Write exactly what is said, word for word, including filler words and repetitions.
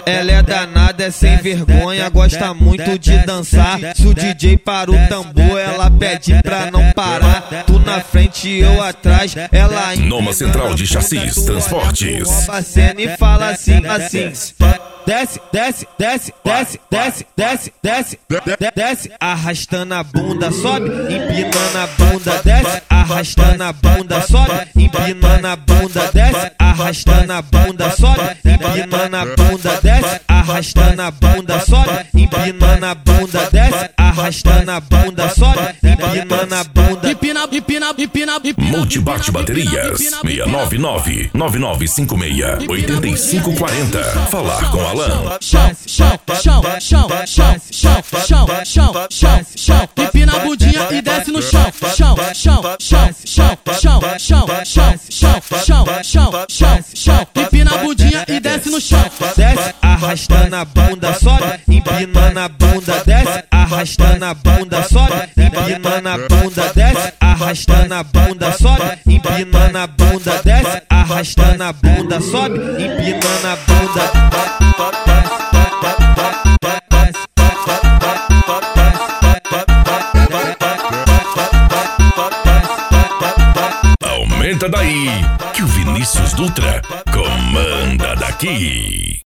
Ela é danada, é sem vergonha, gosta muito de dançar. Se o D J para o tambor, ela pede pra não parar. Tu na frente e eu atrás, ela Noma Central de Chassis Transportes. a cena e fala assim, assim. Desce, desce, desce, desce, desce, desce, desce, desce, desce, arrastando a bunda, sobe, empinando a bunda, desce, arrastando a bunda, sobe, empinando a bunda, desce, arrastando a bunda, sobe, empinando a bunda, desce, arrastando a bunda, sobe, empinando a bunda, desce, arrastando a bunda, sobe, empinando a bunda. Empina, empina, empina, empina. Multibate Baterias seis nove nove, nove nove cinco seis, oito cinco quatro zero. Falar com Alan. Chão, chão, chão, chão, chão, chão, chão, chão, chão, chão. Empina a bundinha e desce no chão. Chão, chão, chão, chão, chão, chão, chão, chão, chão, chão, chão, chão. Empina a bundinha e desce no chão. Desce, arrastando a bunda, sobe, empinando a bunda, desce, arrastando a bunda, sobe, empinando a bunda, desce, arrastando a bunda, sobe, empinando a bunda, desce, arrastando a bunda, sobe, empinando a bunda. Aumenta daí, que o Vinícius Dutra comanda daqui.